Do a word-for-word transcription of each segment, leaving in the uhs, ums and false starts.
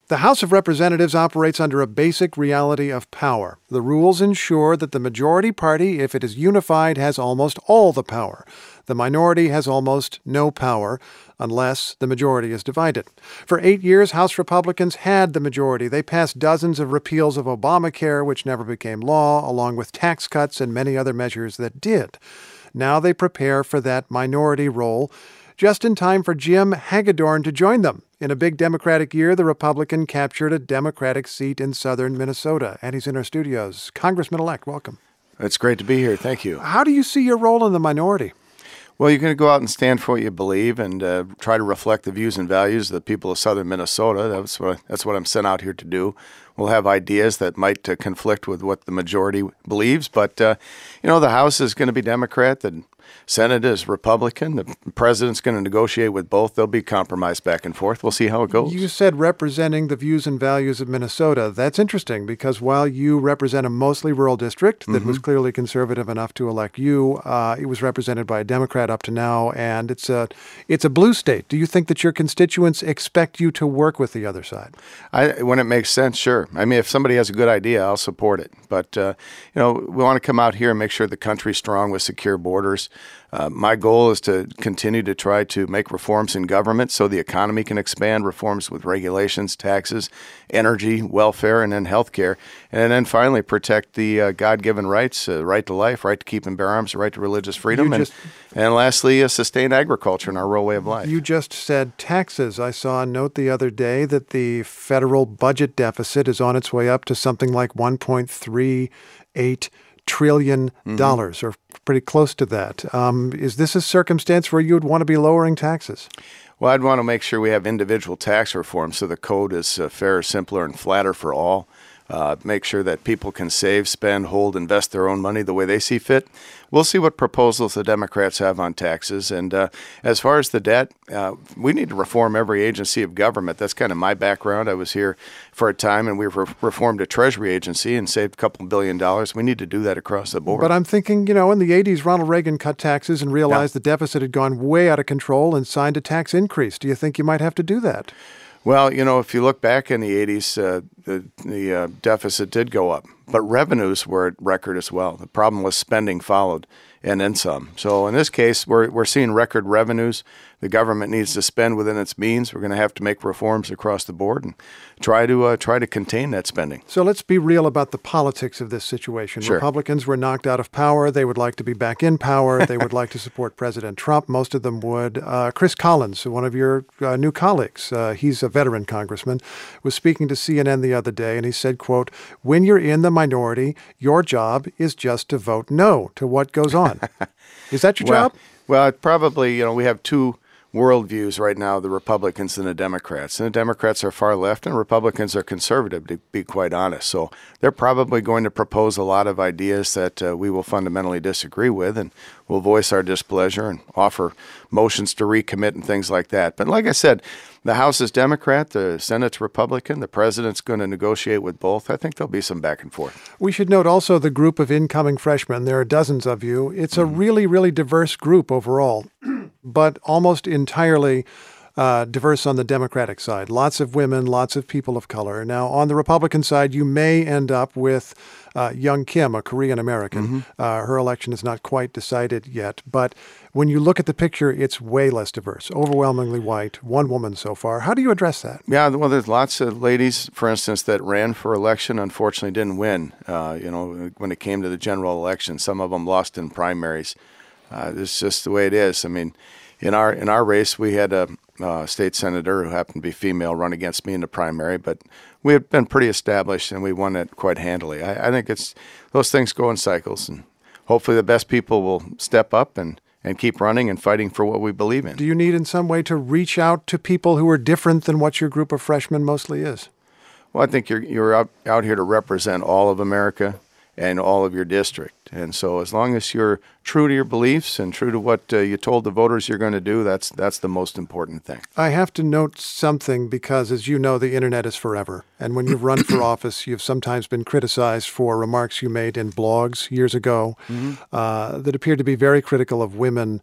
The House of Representatives operates under a basic reality of power. The rules ensure that the majority party, if it is unified, has almost all the power. The minority has almost no power unless the majority is divided. For eight years, House Republicans had the majority. They passed dozens of repeals of Obamacare, which never became law, along with tax cuts and many other measures that did. Now they prepare for that minority role, just in time for Jim Hagedorn to join them. In a big Democratic year, the Republican captured a Democratic seat in southern Minnesota, and he's in our studios. Congressman-elect, welcome. It's great to be here. Thank you. How do you see your role in the minority? Well, you're going to go out and stand for what you believe and uh, try to reflect the views and values of the people of southern Minnesota. That's what, that's what I'm sent out here to do. We'll have ideas that might uh, conflict with what the majority believes, but, uh, you know, the House is going to be Democrat, the Senate is Republican. The president's going to negotiate with both. There'll be compromise back and forth. We'll see how it goes. You said representing the views and values of Minnesota. That's interesting because while you represent a mostly rural district that mm-hmm. was clearly conservative enough to elect you, uh, it was represented by a Democrat up to now, and it's a it's a blue state. Do you think that your constituents expect you to work with the other side? I, when it makes sense, sure. I mean, if somebody has a good idea, I'll support it. But, uh, you know, we want to come out here and make sure the country's strong with secure borders. Uh, my goal is to continue to try to make reforms in government so the economy can expand, reforms with regulations, taxes, energy, welfare, and then health care. And then finally protect the uh, God-given rights, uh, right to life, right to keep and bear arms, right to religious freedom, and, just, and lastly, uh, sustain agriculture and our rural way of life. You just said taxes. I saw a note the other day that the federal budget deficit is on its way up to something like one point three eight trillion dollars, mm-hmm. or pretty close to that. Um, is this a circumstance where you would want to be lowering taxes? Well, I'd want to make sure we have individual tax reform so the code is uh, fairer, simpler, and flatter for all. Uh, make sure that people can save, spend, hold, invest their own money the way they see fit. We'll see what proposals the Democrats have on taxes. And uh, as far as the debt, uh, we need to reform every agency of government. That's kind of my background. I was here for a time, and we re- reformed a Treasury agency and saved a couple billion dollars. We need to do that across the board. But I'm thinking, you know, in the eighties, Ronald Reagan cut taxes and realized yeah. the deficit had gone way out of control and signed a tax increase. Do you think you might have to do that? Well, you know, if you look back in the eighties, uh, the, the uh, deficit did go up, but revenues were at record as well. The problem was spending followed, and then some. So in this case, we're we're seeing record revenues. The government needs to spend within its means. We're going to have to make reforms across the board and try to uh, try to contain that spending. So let's be real about the politics of this situation. Sure. Republicans were knocked out of power. They would like to be back in power. They would like to support President Trump. Most of them would. Uh, Chris Collins, one of your uh, new colleagues, uh, he's a veteran congressman, was speaking to C N N the other day, and he said, quote, "When you're in the minority, your job is just to vote no to what goes on." Is that your well, job? Well, it probably, you know, we have two worldviews right now, the Republicans and the Democrats. And the Democrats are far left and Republicans are conservative, to be quite honest. So they're probably going to propose a lot of ideas that uh, we will fundamentally disagree with, and we'll voice our displeasure and offer motions to recommit and things like that. But like I said, the House is Democrat, the Senate's Republican, the president's going to negotiate with both. I think there'll be some back and forth. We should note also the group of incoming freshmen. There are dozens of you. It's a really, really diverse group overall, but almost entirely uh, diverse on the Democratic side. Lots of women, lots of people of color. Now, on the Republican side, you may end up with uh, Young Kim, a Korean American. Mm-hmm. Uh, her election is not quite decided yet, but when you look at the picture, it's way less diverse, overwhelmingly white, one woman so far. How do you address that? Yeah, well, there's lots of ladies, for instance, that ran for election, unfortunately didn't win, uh, you know, when it came to the general election. Some of them lost in primaries. Uh, it's just the way it is. I mean, in our in our race, we had a uh, state senator who happened to be female run against me in the primary, but we had been pretty established, and we won it quite handily. I, I think it's those things go in cycles, and hopefully the best people will step up and and keep running and fighting for what we believe in. Do you need in some way to reach out to people who are different than what your group of freshmen mostly is? Well, I think you're you're out, out here to represent all of America and all of your district. And so as long as you're true to your beliefs and true to what uh, you told the voters you're going to do, that's that's the most important thing. I have to note something because, as you know, the internet is forever. And when you've run for office, you've sometimes been criticized for remarks you made in blogs years ago mm-hmm. uh, that appeared to be very critical of women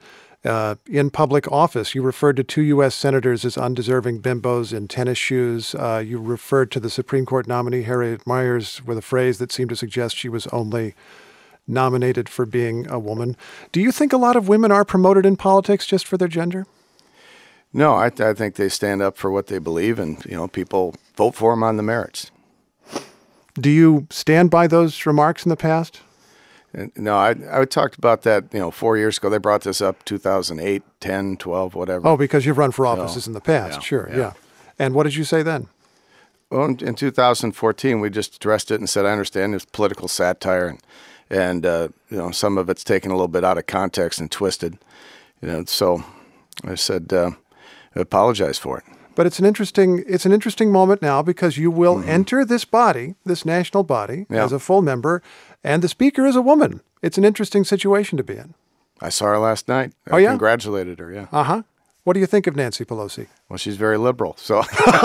uh, in public office. You referred to two U S senators as undeserving bimbos in tennis shoes. Uh, you referred to the Supreme Court nominee, Harriet Miers, with a phrase that seemed to suggest she was only nominated for being a woman. Do you think a lot of women are promoted in politics just for their gender? No, I, I think they stand up for what they believe, and you know, people vote for them on the merits. Do you stand by those remarks in the past? And, no, I I talked about that, you know, four years ago. They brought this up two thousand eight, ten, twelve, whatever. Oh, because you've run for offices No. in the past. Yeah, Sure, yeah. yeah. And what did you say then? Well, in, in two thousand fourteen, we just addressed it and said, I understand it's political satire, and and uh, you know, some of it's taken a little bit out of context and twisted. You know, so I said, uh, I apologize for it. But it's an interesting it's an interesting moment now because you will mm-hmm. enter this body, this national body, yeah. as a full member, and the speaker is a woman. It's an interesting situation to be in. I saw her last night. I oh, yeah? congratulated her, yeah. Uh-huh. What do you think of Nancy Pelosi? Well, she's very liberal, so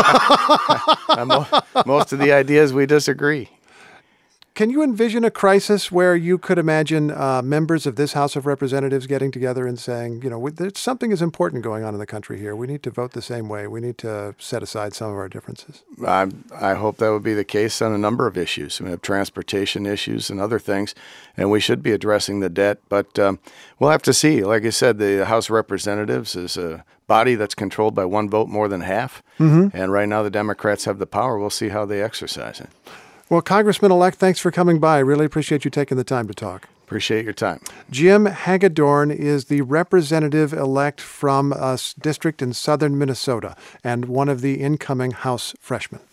most of the ideas we disagree. Can you envision a crisis where you could imagine uh, members of this House of Representatives getting together and saying, you know, there's something is important going on in the country here. We need to vote the same way. We need to set aside some of our differences. I, I hope that would be the case on a number of issues. We have transportation issues and other things, and we should be addressing the debt. But um, we'll have to see. Like I said, the House of Representatives is a body that's controlled by one vote more than half. Mm-hmm. And right now the Democrats have the power. We'll see how they exercise it. Well, Congressman-elect, thanks for coming by. I really appreciate you taking the time to talk. Appreciate your time. Jim Hagedorn is the representative-elect from a district in southern Minnesota and one of the incoming House freshmen.